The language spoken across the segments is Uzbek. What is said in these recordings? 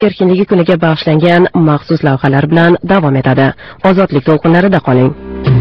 erkinligi kuniga bag'ishlangan maxsus lavhalar bilan davom etadi. Ozodlik to'lqinlarida qoling.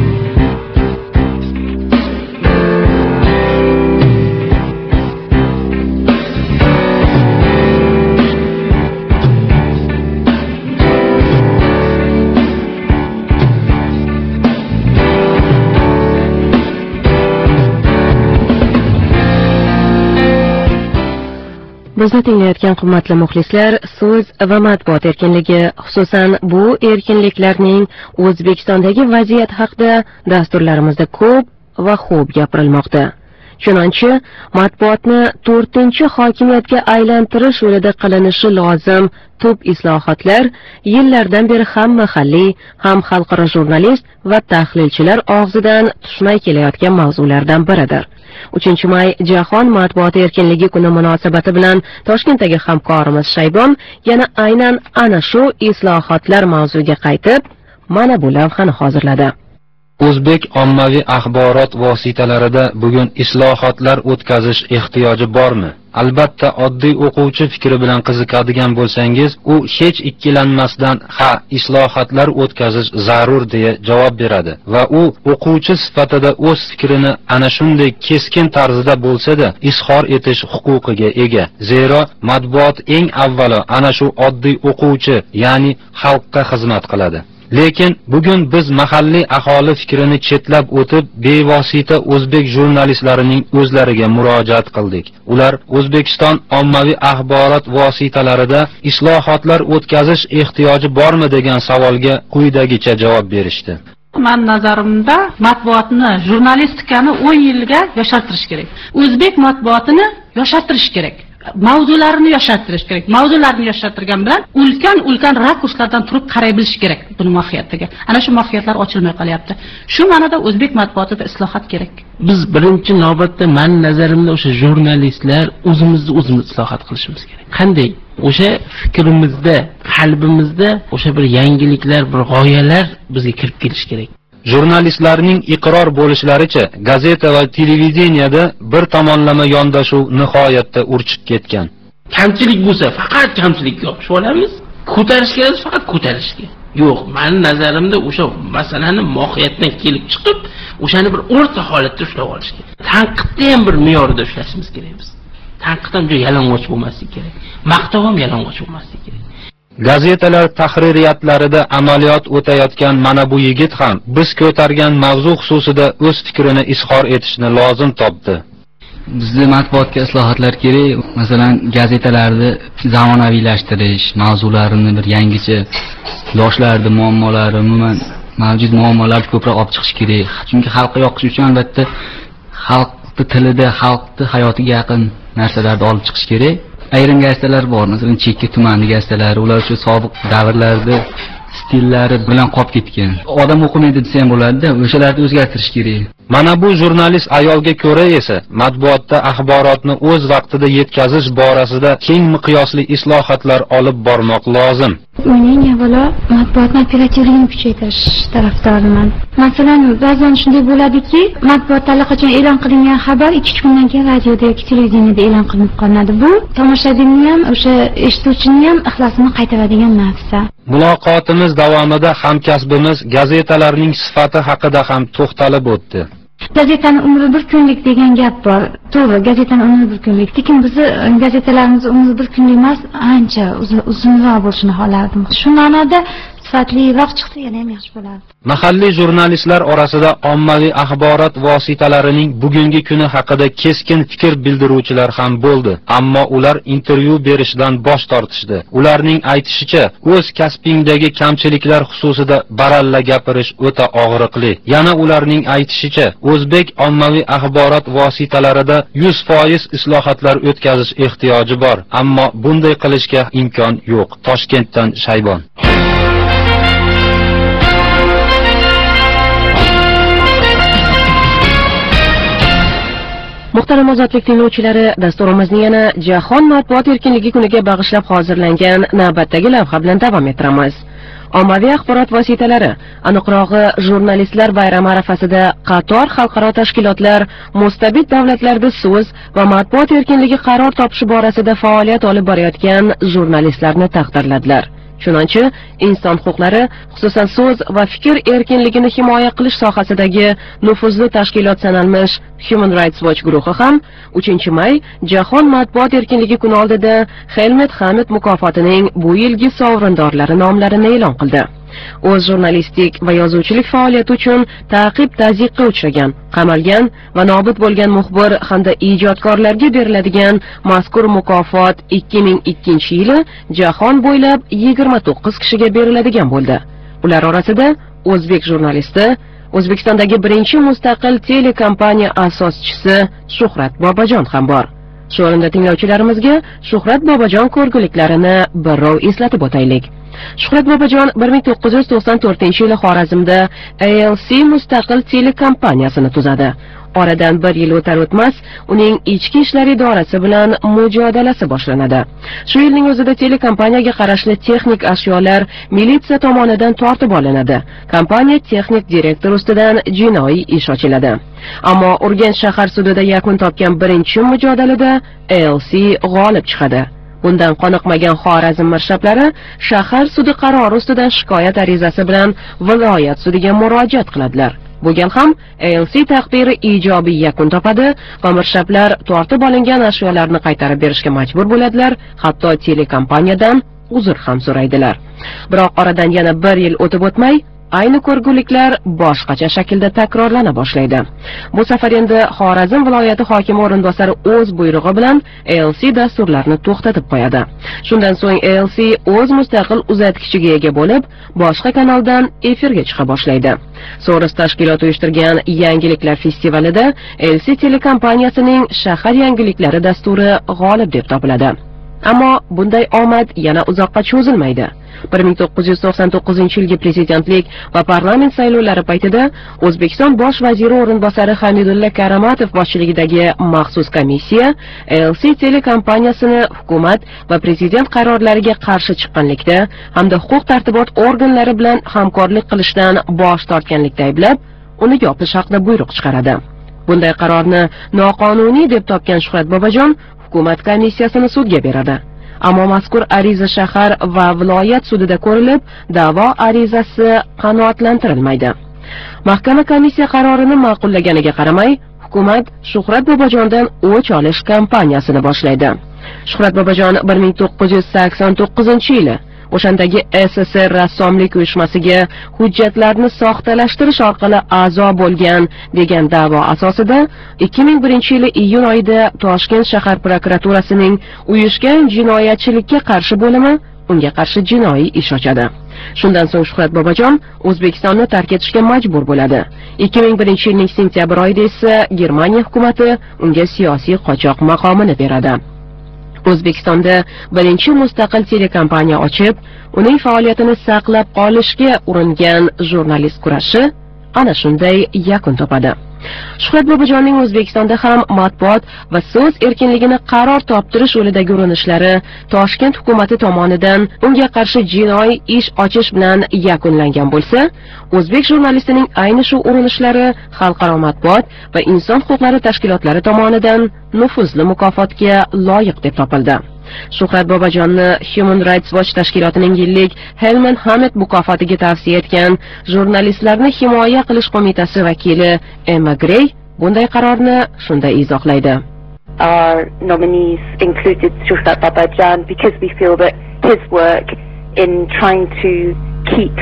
Bizni tinglayotgan qimmatli muxlislar, so'z va matbuot erkinligi, xususan bu erkinliklarning O'zbekistondagi vaziyat haqida dasturlarimizda ko'p va xo'p gapirilmoqda. Chunonchi, matbuotni 4-hokimiyatga aylantirish yo'lida qilinishi lozim tub islohotlar yillardan beri ham mahalliy, ham xalqaro jurnalist va tahlilchilar og'zidan tushmay kelayotgan mavzulardan biridir. 3-may Jahon matbuot erkinligi kuni munosabati bilan Toshkentdagi hamkorimiz Shaybon yana aynan ana shu islohotlar mavzuga qaytib, mana bu lavhani hozirladi. O'zbek ommaviy axborot vositalarida bugun islohotlar o'tkazish ehtiyoji bormi? Albatta, oddiy o'quvchi fikri bilan qiziqadigan bo'lsangiz, u hech ikkilanmasdan ha, islohotlar o'tkazish zarur deya javob beradi va u o'quvchi sifatida o'z fikrini ana shunday keskin tarzda bo'lsa-da izhor etish huquqiga ega. Zero matbuot eng avvalo ana shu oddiy o'quvchi, ya'ni xalqqa xizmat qiladi. Lekin bugun biz mahalliy aholi fikrini chetlab o'tib, bevosita o'zbek jurnalistlarining o'zlariga murojaat qildik. Ular O'zbekiston ommaviy axborot vositalarida islohotlar o'tkazish ehtiyoji bormi degan savolga quyidagicha javob berishdi. Men nazarimda matbuotni, jurnalistikani 10 yilga yoshartirish kerak. O'zbek matbuotini yoshartirish kerak. Mavzularini yoshartirish kerak. Mavzularni yoshartirgan bilan ulkan rakurslardan turib qaray bilish kerak buni mohiyatiga. Ana shu mohiyatlar ochilmay qolyapti. Shu ma'noda o'zbek matbuotida islohot kerak. Biz birinchi navbatda men nazarimda o'sha jurnalistlar o'zimizni islohot qilishimiz kerak. Qanday? O'sha fikrimizda, qalbimizda o'sha bir yangiliklar, bir g'oyalar bizga kirib kelish kerak. Jurnalistlarning iqror bo'lishlaricha, gazeta va televideniyada bir tomonlama yondashuv nihoyatda urchib ketgan. Kamchilik bo'lsa, faqat kamchilik yo'q. Shu olamiz. Ko'tarish kerak, faqat ko'tarishga. Yo'q, men nazarimda o'sha masalani mohiyatdan kelib chiqib, o'shani bir o'rta holatda ushlab olish kerak. Tanqidni ham bir me'yorida ushlashimiz kerak biz. Tanqid ham yalang'och bo'lmasligi kerak. Maqtov ham yalang'och bo'lmasligi kerak. Gazetalar tahririyatlarida amaliyot o'tayotgan mana bu yigit ham biz ko'targan mavzu xususida o'z fikrini izhor etishni lozim topdi. Bizda matbuotga islohotlar kerak. Masalan, gazetalarni zamonaviylashtirish, mavzularini bir yangicha, yoshlarning muammolari, umuman mavjud muammolarni ko'proq olib chiqish kerak. Chunki xalqqa yoqish uchun albatta xalqning tilida, xalqning hayotiga yaqin narsalarni olib chiqish kerak. Ayrim gazetalar bor, masalan, chekka tumanli gazetalar, ular shu sobiq davrlarda stillari bilan qolib ketgan. Odam o'qimaydi desa ham bo'ladi-da, o'shalarni o'zgartirish kerak. Mana bu jurnalist ayolga ko'ra esa matbuotda axborotni o'z vaqtida yetkazish borasida keng miqyosli islohotlar olib bormoq lozim. Men avvalo matbuotni operativligini kuchaytirish tarafdoriman. Masalan, ba'zan shunday bo'ladiki, matbuotda allaqachon e'lon qilingan xabar 2 kundan keyin radioda yoki televideniyada e'lon qilinib qolinadi. Bu tomoshabinni ham, o'sha eshituvchini ham ixlosini qaytaradigan narsa. Muloqotimiz davomida hamkasbimiz gazetalarning sifati haqida ham to'xtalib o'tdi. Gazetani umri bir kunlik degan gap bor. To'g'ri, gazetani umri bir kunlik. Lekin bizni gazetalarimiz umri bir kunlik emas, ancha uzunroq bo'lishini xohlardim. Shu ma'noda sifatliroq chiqsa yana ham yaxshi bo'lardi. Mahalliy jurnalistlar orasida ommaviy axborot vositalarining bugungi kuni haqida keskin fikr bildiruvchilar ham bo'ldi, ammo ular intervyu berishdan bosh tortishdi. Ularning aytishicha, o'z kasbingdagi kamchiliklar xususida baralla gapirish o'ta og'riqli. Yana ularning aytishicha, o'zbek ommaviy axborot vositalarida 100% islohotlar o'tkazish ehtiyoji bor, ammo bunday qilishga imkon yo'q. Toshkentdan Shaybon. Muhtaram ozodlik tinglovchilari, dasturimizni yana Jahon matbuot erkinligi kuniga bag'ishlab hozirlangan navbatdagi lavha bilan davom ettiramiz. Ommaviy axborot vositalari, aniqrog'i jurnalistlar bayrami arafasida qator xalqaro tashkilotlar mustabid davlatlarda so'z va matbuot erkinligi qaror topishi borasida faoliyat olib borayotgan jurnalistlarni taqdirladilar. Chunonchi, inson huquqlari, xususan so'z va fikr erkinligini himoya qilish sohasidagi nufuzli tashkilot sanalmish Human Rights Watch guruhi ham 3-may Jahon matbuot erkinligi kuni oldida Helmut Hamid mukofotining bu yilgi sovrindorlari nomlarini e'lon qildi. O'z jurnalistik va yozuvchilik faoliyati uchun ta'qib-tazyiqqa uchragan, qamalgan va nobud bo'lgan muxbir hamda ijodkorlarga beriladigan mazkur mukofot 2002-yili jahon bo'ylab 29 kishiga beriladigan bo'ldi. Ular orasida o'zbek jurnalisti, O'zbekistondagi birinchi mustaqil telekompaniya asoschisi Shuhrat Bobojon ham bor. Shu o'rinda tinglovchilarimizga Shuhrat Bobojon ko'rguliklarini birrov eslatib o'taylik. Shuhrat Bobojon 1994-yili Xorazmda ALC mustaqil telekompaniyasini tuzadi. Oradan bir yil o'tar o'tmas uning ichki ishlar idorasi bilan mujodalasi boshlanadi. Shu yilning o'zida telekompaniyaga qarashli texnik ashyolar militsiya tomonidan tortib olinadi. Kompaniya texnik direktor ustidan jinoiy ish ochiladi. Ammo Urganch shahar sudida yakun topgan birinchi mujodalada ALC g'olib chiqadi. Bundan qoniqmagan Xorazm mirshablari shahar sudi qarori ustidan shikoyat arizasi bilan viloyat sudiga murojaat qiladilar. Bu gal ham ALC taqdiri ijobiy yakun topadi va mirshablar tortib olingan ashyolarni qaytarib berishga majbur bo'ladilar, hatto telekompaniyadan uzr ham so'raydilar. Biroq oradan yana bir yil o'tib o'tmay ayni ko'rguliklar boshqacha shaklda takrorlana boshlaydi. Bu safar endi Xorazm viloyati hokimi o'rinbosari o'z buyrug'i bilan ALC dasturlarini to'xtatib qo'yadi. Shundan so'ng ALC o'z mustaqil uzatkichiga ega bo'lib, boshqa kanaldan efirga chiqa boshlaydi. So'ris tashkiloti uyushtirgan Yangiliklar festivalida ALC telekompaniyasining shahar yangiliklari dasturi g'olib deb topiladi. Ammo bunday omad yana uzoqqa cho'zilmaydi. 1999-yilgi prezidentlik va parlament saylovlari paytida O'zbekiston bosh vaziri o'rinbosari Hamidulla Karamatov boshchiligidagi maxsus komissiya ALC telekompaniyasini hukumat va prezident qarorlariga qarshi chiqqanlikda hamda huquq-tartibot organlari bilan hamkorlik qilishdan bosh tortganlikda ayblab, uni yopish haqida buyruq chiqaradi. Bunday qarorni noqonuniy deb topgan Shuhrat Bobojon hukumat komissiyasini sudga beradi. Ammo mazkur ariza shahar va viloyat sudida ko'rilib, da'vo arizasi qanoatlantirilmaydi. Mahkama komissiya qarorini ma'qullaganiga qaramay, hukumat Shuhrat Bobojondan o'ch olish kampaniyasini boshlaydi. Shuhrat Bobojon 1989-yili o'shandagi SSR rassomlik uyushmasiga hujjatlarni soxtalashtirish orqali a'zo bo'lgan degan da'vo asosida 2001-yili iyun oyida Toshkent shahar prokuraturasining uyushgan jinoyatchilikka qarshi bo'limi unga qarshi jinoiy ish ochadi. Shundan so'ng Shuhrat Bobojon O'zbekistonni tark etishga majbur bo'ladi. 2001-yilning sentyabr oyida esa Germaniya hukumati unga siyosiy qochoq maqomini beradi. O'zbekistonda birinchi mustaqil telekompaniya ochib, uning faoliyatini saqlab qolishga uringan jurnalist kurashi ana shunday yakun topadi. Shuhrat Bobojonning O'zbekistonda ham matbuot va so'z erkinligini qaror toptirish yo'lidagi urinishlari Toshkent hukumati tomonidan unga qarshi jinoiy ish ochish bilan yakunlangan bo'lsa, o'zbek jurnalistining ayni shu urinishlari xalqaro matbuot va inson huquqlari tashkilotlari tomonidan nufuzli mukofotga loyiq deb topildi. Shuhrat Bobojonni Human Rights Watch tashkilotining yillik Helmut Hamid mukofotiga tavsiya etgan Jurnalistlarni himoya qilish qo'mitasi vakili Emma Gray bunday qarorni shunday izohlaydi. Our nominees included Shuhrat Bobojon because we feel that his work in trying to keep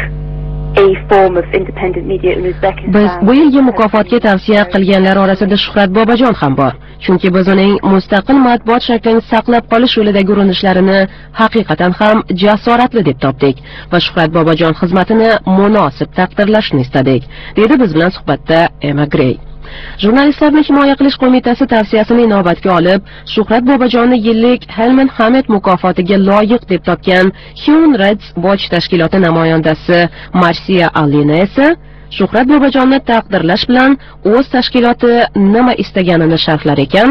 a form of independent media in Uzbekistan. Biz bu yilgi mukofotga tavsiya qilganlar orasida Shuhrat Bobojon ham bor. Chunki biz uning mustaqil matbuot shaklini saqlab qolish yo'lidagi urinishlarini haqiqatan ham jasoratli deb topdik va Shuhrat Bobojon xizmatini munosib taqdirlashni istadik, dedi biz bilan suhbatda Emma Gray. Jurnalistlarni himoya qilish qo'mitasi tavsiyasini inobatga olib, Shuhrat Bobojonni yillik Helmut Hamid mukofotiga loyiq deb topgan Human Rights Watch tashkiloti namoyandasi Marsiya Alina esa Shuhrat Bobojonni taqdirlash bilan o'z tashkiloti nima istaganini sharhlar ekan.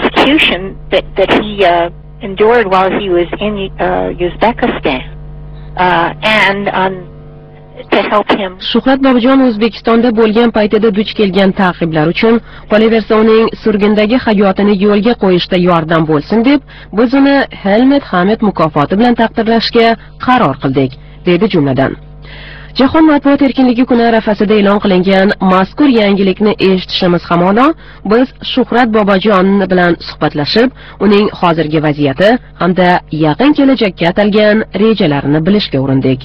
Persecution that he endured while he was in Uzbekistan and to help him. Shuhrat Bobojon O'zbekistonda bo'lgan paytida duch kelgan ta'qiblar uchun qolaversa uning surgundagi hayotini yo'lga qo'yishda yordam bo'lsin deb biz uni Helmut Hamid mukofoti bilan taqdirlashga qaror qildik, dedi jumladan. Jahon matbuot erkinligi kuni arafasida e'lon qilingan mazkur yangilikni eshitishimiz hamona biz Shuhrat Bobojon bilan suhbatlashib, uning hozirgi vaziyati hamda yaqin kelajakka atalgan rejalarini bilishga urindik.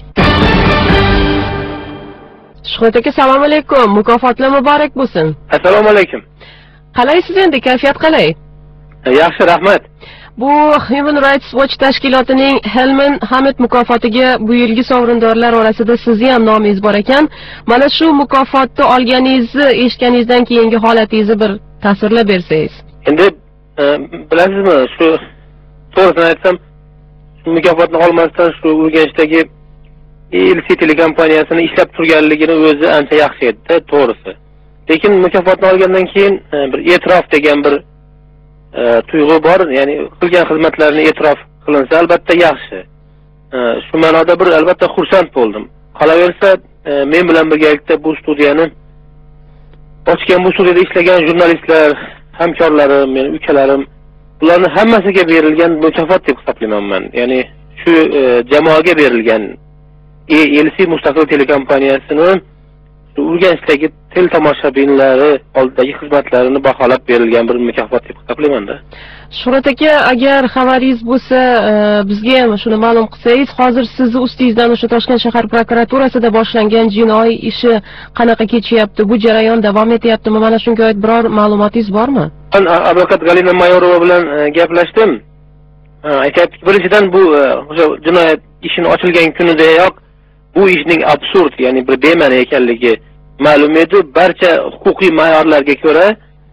Shuhrat aka, assalomu alaykum. Mukofotlar muborak bo'lsin. Assalomu alaykum. Qalaysiz endi? Kayfiyat qalay? Yaxshi, rahmat. Bu Human Rights Watch tashkilotining Helmut Hamid mukofotiga bu yilgi sovrindorlar orasida sizni ham nomingiz bor ekan. Mana shu mukofotni olganingizni eshitganingizdan keyingi holatingizni bir tasvirlab bersangiz. Endi bilasizmi, shu to'g'risini aytsam, shu mukofotni olmasdan shu Urganchdagi ELC telekompaniyasini ishlab turganligini o'zi ancha yaxshi edi, to'g'risi. Lekin mukofotni olgandan keyin bir e'tirof degan bir tuyg'u bor, ya'ni qilgan xizmatlarini e'tirof qilinsa albatta yaxshi. Shu ma'noda bir albatta xursand bo'ldim. Qolaversa, men bilan birgalikda bu studiyani ochgan, bu studiyada ishlagan jurnalistlar, hamkorlarim, meni ukalarim, ularning hammasiga berilgan mukofot deb hisoblayman men. Ya'ni shu jamoaga berilgan ELC mustaqil telekompaniyasini Urganchdagi teletomoshabinlari oldidagi xizmatlarini baholab berilgan bir mukofot deb hisoblayman-da. Shuhrat aka, agar xabaringiz bo'lsa, bizga ham shuni ma'lum qilsangiz, hozir sizni ustingizdan o'sha Toshkent shahar prokuraturasida boshlangan jinoiy ishi qanaqa kechyapti, bu jarayon davom etyaptimi? Mana shunga oid biror ma'lumotingiz bormi? Men advokat Galina Mayorova bilan gaplashdim. Aytayapti, birinchidan bu o'sha jinoyat ishini ochilgan kunidayoq bu ishning absurd, ya'ni bir bema'ni ekanligi ma'lum edi. Barcha huquqiy ma'yorlarga ko'ra,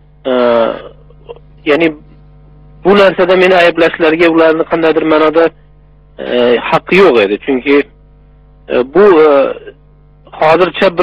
ya'ni bu narsada meni ayblashlariga ularni qandaydir ma'noda haqqi yo'q edi. Chunki bu hozircha bir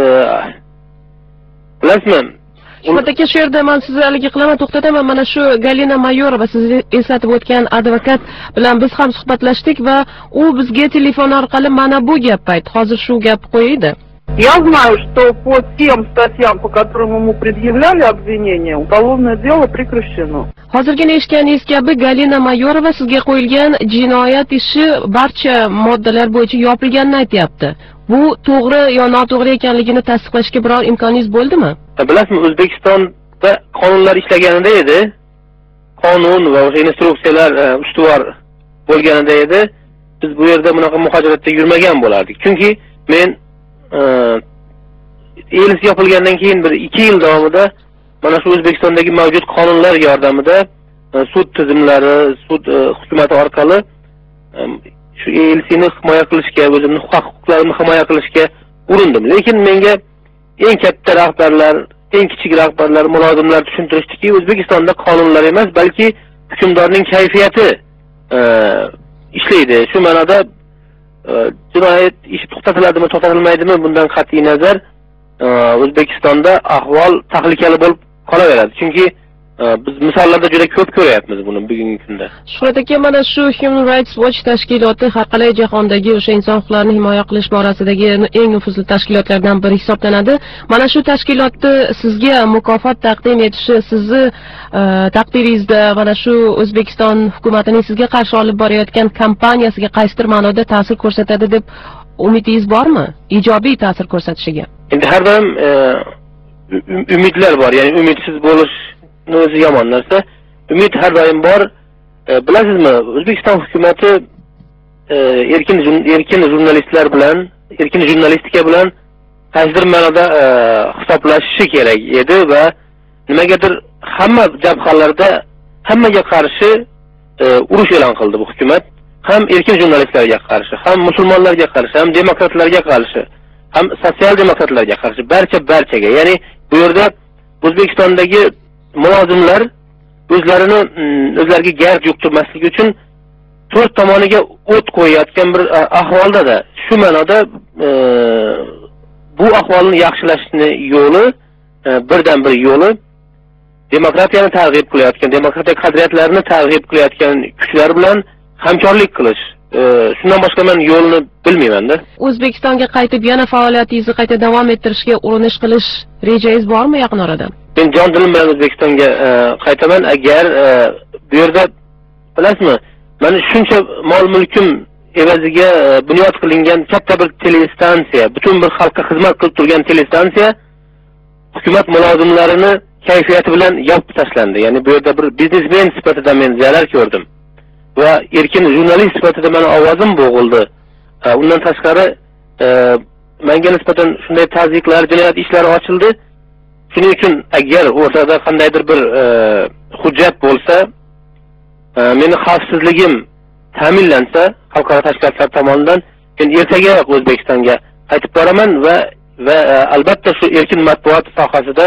bilasizmi? Shuhrat aka, shu yerda men sizni haligi qilaman, to'xtataman. Mana shu Galina Mayorova, sizni eslatib o'tgan advokat bilan biz ham suhbatlashdik va u bizga telefon orqali mana bu gapni aytdi. Hozir shu gapni qo'ydi. Я знаю, что по тем статьям, по которым ему предъявляли обвинения, уголовное дело прекращено. Hozirgi eshitganingiz kabi Galina Mayorova sizga qo'yilgan jinoyat ishi barcha moddalar bo'yicha yopilganini aytayapti. Bu to'g'ri yo noto'g'ri ekanligini tasdiqlashga biror imkoningiz bo'ldimi? Bilasizmi, O'zbekistonda qonunlar ishlaganida edi. Qonun va o'sha instruksiyalar ustuvor bo'lganida edi. Biz bu yerda bunaqa muhojiratda yurmagan bo'lardik. Chunki men ELC yopilgandan keyin bir 2 yil davomida mana shu O'zbekistondagi mavjud qonunlar yordamida sud tizimlari, sud hukumati orqali shu ELCni himoya qilishga, o'zimning huquqlarimni himoya qilishga urindim. Lekin menga eng katta rahbarlar, eng kichik rahbarlar, mulozimlar tushuntirishdiki, O'zbekistonda qonunlar emas, balki hukmdorning kayfiyati ishlaydi. Shu ma'noda jinoyat ishi to'xtatiladimi, to'xtatilmaydimi, bundan qat'iy nazar O'zbekistonda ahvol tahlikali bo'lib qolaveradi. Chunki biz misollarda juda ko'p ko'ryapmiz buni bugungi kunda. Shuhrat aka, mana shu Human Rights Watch tashkiloti har qalay jahondagi o'sha inson huquqlarini himoya qilish borasidagi eng nufuzli tashkilotlardan biri hisoblanadi. Mana shu tashkilotni sizga mukofot taqdim etishi sizni taqdiringizda mana shu O'zbekiston hukumatining sizga qarshi olib borayotgan kampaniyasiga qaysidir ma'noda ta'sir ko'rsatadi deb umidingiz bormi? Ijobiy ta'sir ko'rsatishiga. Endi har doim umidlar bor, ya'ni umidsiz bo'lish o'zi yomon narsa. Umid har doim bor. Bilasizmi, O'zbekiston hukumatı erkin jurnalistlar bilan, erkin jurnalistika bilan qaysidir ma'noda hisoblashishi kerak edi va nimagadir hamma jabhalarda hammaga qarshi urush e'lon qildi bu hukumat. Ham erkin jurnalistlarga qarshi, ham musulmonlarga qarshi, ham demokratlarga qarshi, ham sotsial demokratlarga qarshi, barchaga. Ya'ni bu yerda O'zbekistondagi mulozimlar o'zlariga gard yuqtirmaslik uchun to'rt tomoniga o't qo'yayotgan bir ahvolda. Shu ma'noda bu ahvolni yaxshilashni yo'li, birdan bir yo'li demokratiyani targ'ib qilayotgan, demokratiya qadriyatlarini targ'ib qilayotgan kuchlar bilan hamkorlik qilish. shundan boshqa men yo'lni bilmayman-da. O'zbekistonga qaytib yana faoliyatingizni qayta davom ettirishga urinish qilish rejangiz bormi yaqin orada? Men jon dilim bilan O'zbekistonga qaytaman. Agar bu yerda bilasizmi, meni shuncha mol-mulkim evaziga bunyod qilingan katta bir telestansiya, butun bir xalqqa xizmat qilib turgan telestansiya hukumat mulozimlarini kayfiyati bilan yopib tashlandi. Ya'ni bu yerda bir biznesmen sifatida men zarar ko'rdim. Va erkin jurnalist sifatida meni ovozim bo'g'ildi. Undan tashqari menga nisbatan shunday tazyiqlar, jinoyat ishlari ochildi. Shuning uchun agar o'rtada qandaydir bir hujjat bo'lsa, meni xavfsizligim ta'minlansa xalqaro tashkilotlar tomonidan, men ertaga O'zbekistonga qaytib boraman va albatta shu erkin matbuot sohasida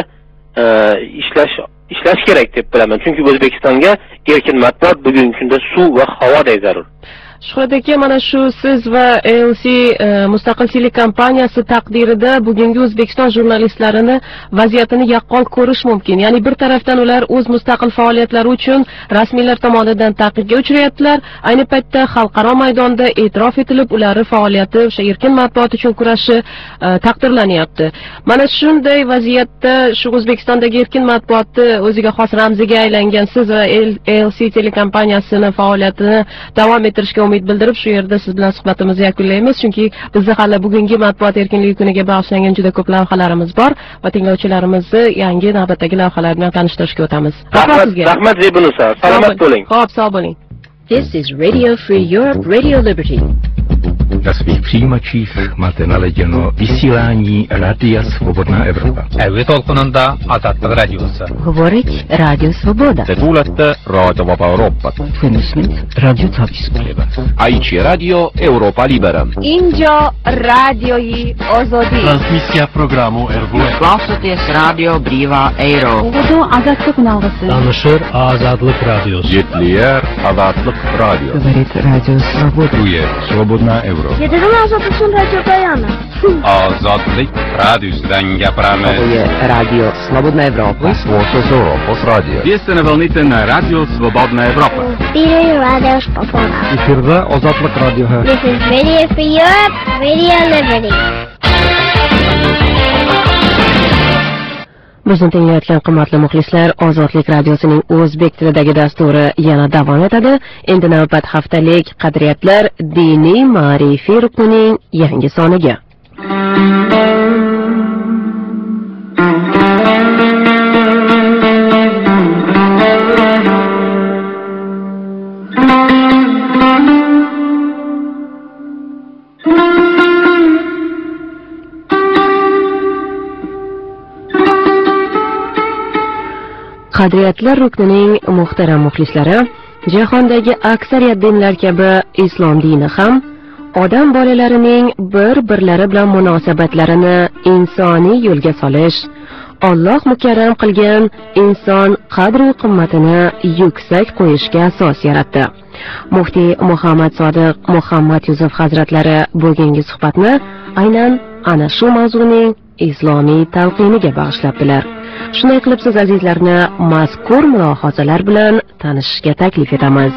ishlash kerak deb bilaman. Chunki O'zbekistonga erkin matbuot bugungi kunda suv va havodek zarur. Shuhrat aka, mana shu siz va ALC mustaqil telekompaniyasi taqdirida bugungi O'zbekiston jurnalistlarini vaziyatini yaqqol ko'rish mumkin. Ya'ni bir tarafdan ular o'z mustaqil faoliyatlari uchun rasmiylar tomonidan ta'qibga uchrayaptilar. Ayni paytda xalqaro maydonda e'tirof etilib, ularning faoliyati o'sha erkin matbuot uchun kurashi taqdirlanyapti. Mana shunday vaziyatda shu O'zbekistondagi erkin matbuotni o'ziga xos ramziga aylangan siz va ALC telekompaniyasini faoliyatini davom ettirishga umid bildirib, shu yerda siz bilan suhbatimizni yakunlaymiz. Chunki bizda hali bugungi matbuot erkinligi kuniga bag'ishlangan juda ko'p lavhalarimiz bor va tinglovchilarimizni yangi navbatdagi lavhalar bilan tanishtirishga o'tamiz. Rahmat Zebunusa. Salomat bo'ling. Xo'p, sog' bo'ling. This is Radio Free Europe, Radio Liberty. Na svých přijímačích máte naladěno vysílání Rádia Svobodná Evropa. Evri to'lqinida Azadlik radiosi. Говорить Радио Свобода. Te kuulate Raadio Vaba Euroopat. Radio Tavskueva. Aici Radio Europa Libera. Injo radioi Ozodi. Transmisja programu RVS. Klausāties Radio Brīvā Eiropa. Bu Azadlik nalg'isi. Tanışır Azadlik Radiosu. Yetliyer Azadlik Radio. Говорит Радио Свобода. Duye Svobodna Evropa. Yedirma Azadlik radio Gayana. Azadlik Radiosudan gapiramiz. Radio Свободная Европа. Radio. Вие сте на вълните на Радио Свободна Европа. Radio Radio Spapora. Эфирда Азатлык радио. This is Radio Free Europe, Radio Liberty. Bizni tinglayotgan qimmatli muxlislar, Ozodlik radiosining o'zbek tilidagi dasturi yana davom etadi. Endi navbat haftalik qadriyatlar diniy ma'rifiy ruknining yangi soniga. Qadriyatlar ruknining muhtaram muxlislari, jahondagi aksariyat dinlar kabi islom dini ham odam bolalarining bir-birlari bilan munosabatlarini insoniy yo'lga solish, Alloh mukarram qilgan inson qadr-u qimmatini yuksak qo'yishga asos yaratdi. Muftiy Muhammad Sodiq Muhammad Yusuf hazratlari bugungi suhbatni aynan ana shu mavzuning islomiy talqiniga bag'ishlabdilar. Shunday qilib siz azizlarni mazkur mulohazalar bilan tanishishga taklif etamiz.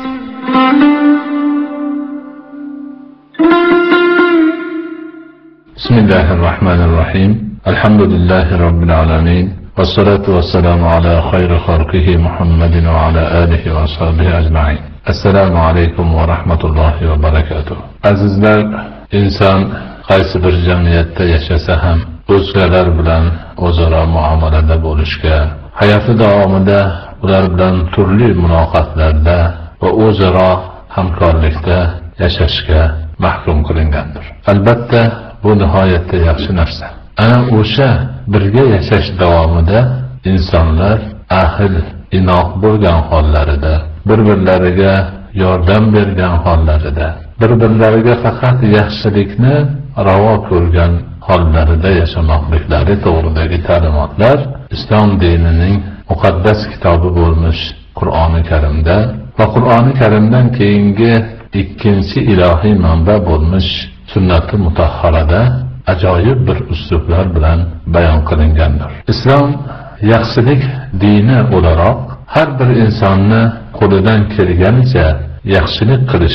Bismillahirrahmanirrahim. Alhamdulillahi rabbil alamin. Wassalatu wassalamu ala khayri khalqihi Muhammadin wa ala alihi wa ashabihi ajma'in. Assalomu alaykum va rahmatullohi va barakatuh. Azizlar, inson qaysi bir jamiyatda yashasa ham o'zgalar bilan o'zaro muomalada bo'lishga, hayoti davomida ular bilan turli muloqotlarda va o'zaro hamkorlikda yashashga mahkum qilingandir. Albatta, bu nihoyatda yaxshi narsa. Ana o'sha birga yashash davomida insonlar ahil, inoq bo'lgan hollarida, bir-birlariga yordam bergan hollarida, bir-birlariga faqat yaxshilikni ravo ko'rgan hollarida yashamoqliklari to'g'ridagi ta'limotlar islom dinining muqaddas kitobi bo'lmish Qur'oni Karimda va Qur'oni Karimdan keyingi ikkinchi ilohiy manba bo'lmish sunnati mutahharada ajoyib bir uslublar bilan bayon qilingandir. Islom yaxshilik dini o'laroq har bir insonni qo'lidan kelganicha yaxshilik qilishga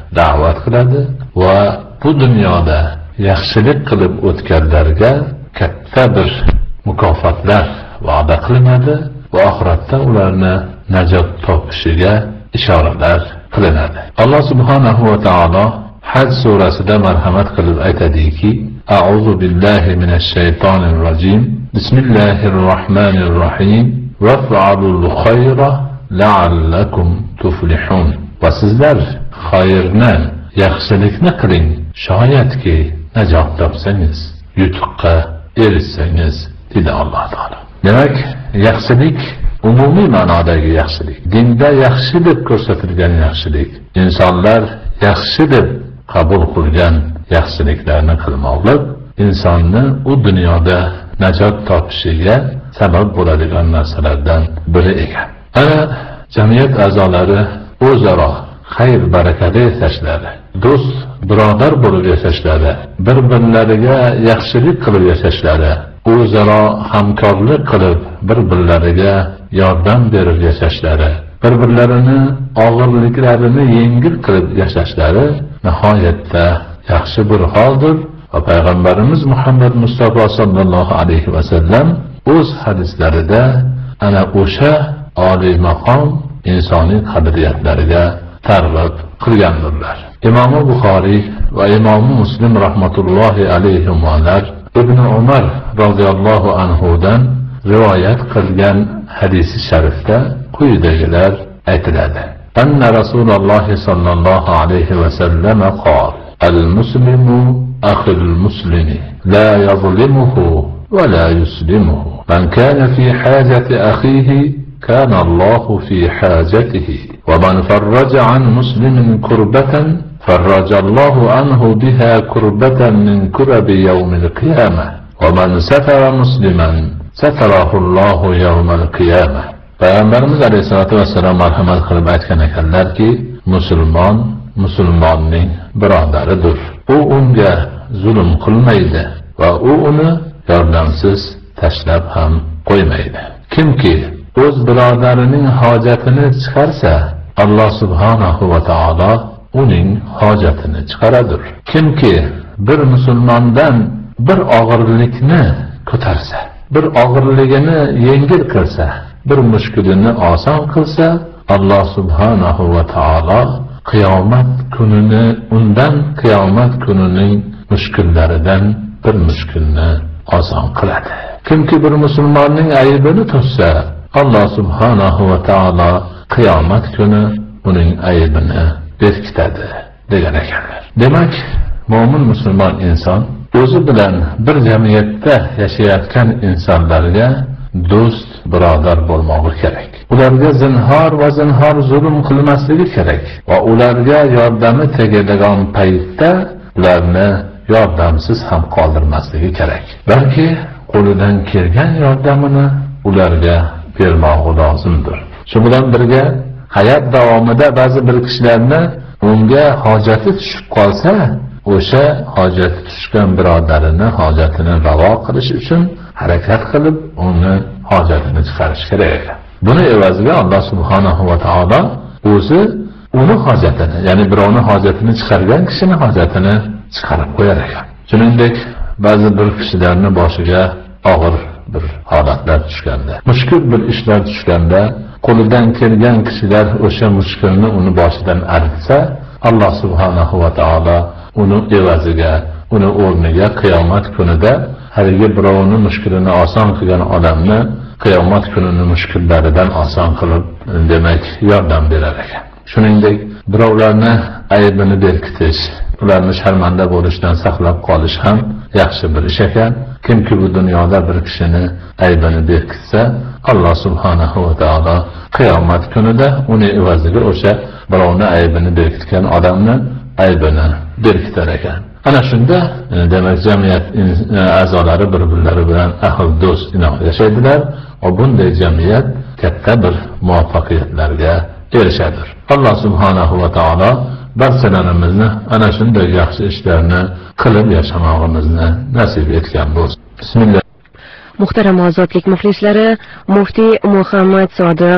da'vat qiladi va bu dunyoda yaxshilik qilib o'tganlarga katta bir mukofotlar va'da qilinadi va oxiratda ularni najot topishiga ishoralar qilinadi. Alloh subhanahu va taolo Haj surasida marhamat qilib aytadiki: A'udhu billahi minash shaytonir rojim. Bismillahir rohmanir rohim. Waf'alul khayra la'allakum tuflihun. Va sizlar xayrni, yaxshilikni qiling, shoyatki najot topsangiz, yutuqqa erishsangiz, dedi Alloh taolo. Demak, yaxshilik umumiy ma'nodagi yaxshilik, dinda yaxshi deb ko'rsatilgan yaxshilik, insonlar yaxshi deb qabul qilgan yaxshiliklarni qilmoqlik insonni u dunyoda najot topishiga sabab bo'ladigan narsalardan biri ekan. Ana jamiyat a'zolari o'zaro xayr barakada yashashlari, do'st birodar bo'lib yashashlari, bir-birlariga yaxshilik qilib yashashlari, o'zaro hamkorlik qilib bir-birlariga yordam berib yashashlari, bir-birlarini og'irliklarini yengil qilib yashashlari nihoyatda yaxshi bir holdir. Va payg'ambarimiz Muhammad Mustafa sallallohu alayhi va sallam o'z hadislarida ana o'sha oliy maqom insoniy qadriyatlariga targ'ib qilgandirlar. Imom Buxoriy va Imom Muslim rahmatullohi alayhimalar Ibn Umar radhiyallohu anhudan rivoyat qilgan hadisi sharifda quyidagilar aytiladi. Anna Rasululloh sallallohu alayhi va sallam qol: Al-muslimu akhul muslimi la yazlimuhu va la yuslimuhu. Man kana fi hajati akhihi kana Allahu fi hajatihi. Wa man farraja an muslimin kurbatan فرج الله عنه بها كربة من كرب يوم القيامة ومن ستر مسلما ستره الله يوم القيامة. Payg'ambarimiz alayhisolatu vassalom marhamat qilib aytgan ekanlarki, musulmon musulmonning birodaridir. U unga zulm qilmaydi va u uni yordamsiz tashlab ham qo'ymaydi. Kimki o'z birodarining hojatini chiqarsa, Alloh subhanahu va taolo uning hojatini chiqaradir. Kimki bir musulmondan bir og'irlikni ko'tarsa, bir og'irligini yengil qilsa, bir mushkulini oson qilsa, Alloh subhanahu va taolo qiyomat kunini undan qiyomat kunining mushkullaridan bir mushkulni oson qiladi. Kimki bir musulmonning aybini to'ssa, Alloh subhanahu va taolo qiyomat kuni uning aybini berkitadi degan ekanlar. Demak, mo'min musulmon inson o'zi bilan bir jamiyatda yashayotgan insonlarga do'st, birodar bo'lmoqi kerak. Ularga zinhor va zinhor zulm qilmasligi kerak va ularga yordami tegadigan paytda ularni yordamsiz ham qoldirmasligi kerak. Balki qo'lidan kelgan yordamini ularga bermoqi lozimdir. Shu bilan birga hayot davomida ba'zi bir kishilarni unga hojati tushib qolsa, o'sha hojati tushgan birodarini hojatini ravo qilish uchun harakat qilib uni hojatini chiqarish kerak. Buni evaziga Alloh subhanahu va taolo o'zi uni hojatini, ya'ni birovning hojatini chiqargan kishining hojatini chiqarib qo'yar ekan. Shuningdek, ba'zi bir kishilarning boshiga og'ir bir holatlar tushganda, mushkul bir ishlar tushganda, qo'lidan kelgan kishilar o'sha mushkulni uni boshidan artsa, Alloh subhanahu va taolo uni evaziga, uni o'rniga qiyomat kunida haligi birovning mushkulini oson qilgan odamni qiyomat kunining mushkullaridan oson qilib, demak, yordam berar ekan. Shuningdek, birovlarni aybini berkitish, ularni sharmanda bo'lishdan saqlab qolish ham yaxshi bir ish ekan. Kimki bu dunyoda bir kishini aybini berkitsa, Alloh subhanahu va taolo qiyomat kunida uni evaziga o'sha birovni aybini berkitgan odamni aybini berkitar ekan. Ana shunda demak jamiyat a'zolari bir-birlari bilan ahil do'st yashaydilar va bunday jamiyat katta bir muvaffaqiyatlarga erishadi. Alloh subhanahu va taolo barchalarimizni ana shunday yaxshi ishlarni qilib yashamog'imizni nasib etgan bo'lsin. Bismillah. Muhtaram ozodlik muxlislari, muftiy Muhammad Sodiq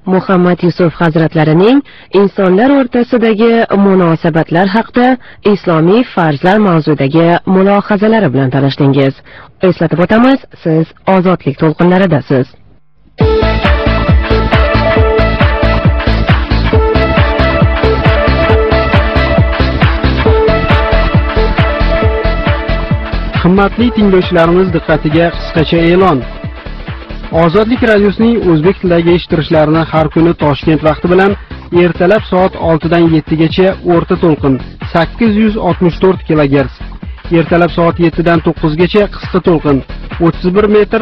Muhammad Yusuf hazratlarining insonlar o'rtasidagi munosabatlar haqida islomiy farzlar mavzudagi mulohazalari bilan tanishdingiz. Eslatib o'tamiz, siz ozodlik to'lqinlaridasiz. Himmatli tinglovchilarimiz diqqatiga qisqacha e'lon. Ozodlik radiosining o'zbek tilidagi eshittirishlarini har kuni Toshkent vaqti bilan ertalab soat 6 dan 7 gacha o'rta to'lqin 864 kHz, ertalab soat 7 dan 9 gacha qisqa to'lqin 31 metr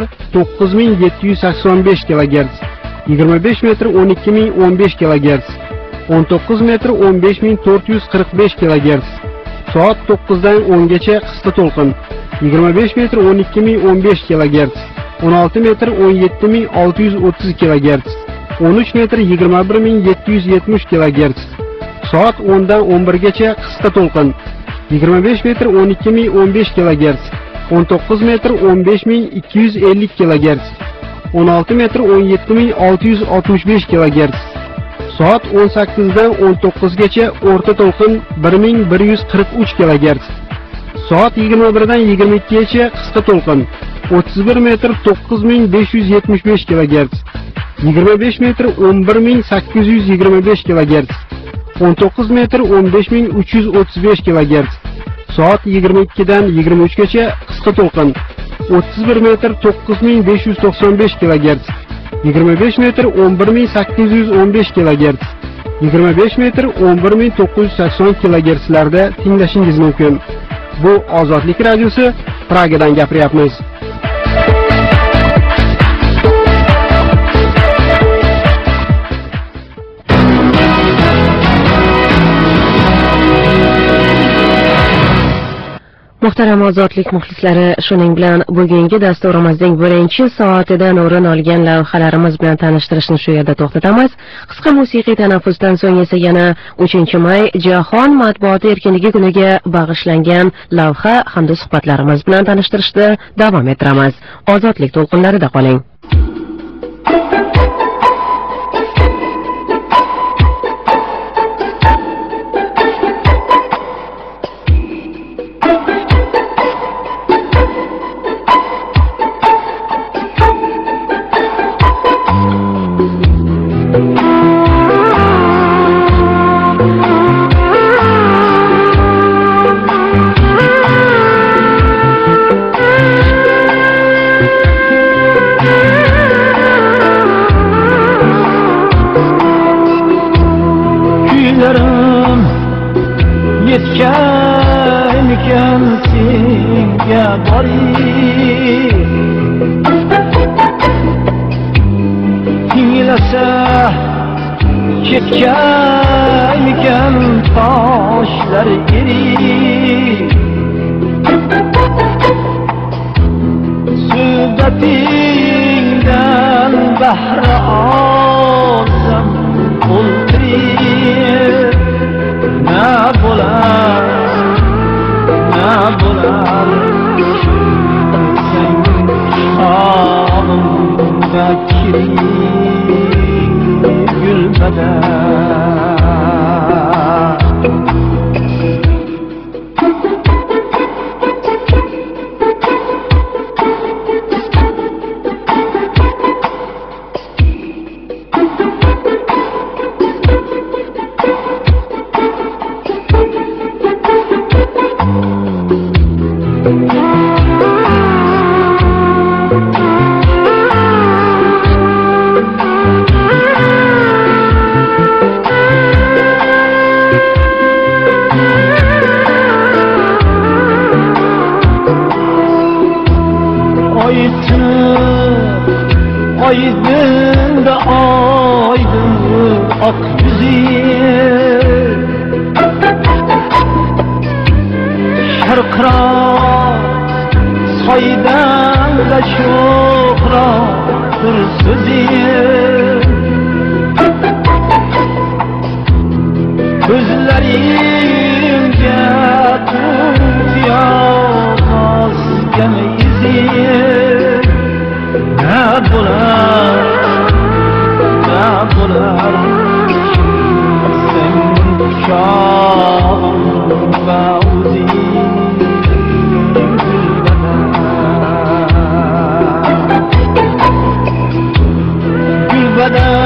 9785 kHz, 25 metr 12015 kHz, 19 metr 15445 kHz, soat 9 dan 10 gacha qisqa to'lqin 25 metr 12015 kHz, 16 metr 17630 kHz, 13 metr 21770 kHz, soat 10 dan 11 gacha qisqa to'lqin 25 metr 12015 kHz, 19 metr 15250 kHz, 16 metr 17665 kHz, soat 18 dan 19 gacha o'rta to'lqin 1143 kHz, soat 21 dan 22 gacha qisqa to'lqin 31 metr 9575 kHz, 25 metr 11825 kHz, 19 metr 15335 kHz, soat 22 dan 23 gacha qisqa to'lqin 31 metr 9595 kHz, 25 metr 11815 kHz, 25 metr 11980 kHz larda tinglashingiz mumkin. Bu Ozodlik radiosi, Pragadan gapiryapmiz. Muhtaram ozodlik muxlislari, shuning bilan bugungi dasturimizning birinchi soatidan o'rin olgan lavhalarimiz bilan tanishtirishni shu yerda to'xtatamiz. Qisqa musiqiy tanaffusdan so'ng esa yana 3-may Jahon matbuoti erkinligi kuniga bag'ishlangan lavha hamda suhbatlarimiz bilan tanishtirishda davom ettiramiz. Ozodlik to'lqinlarida qoling. Ne bular فوزي بدأ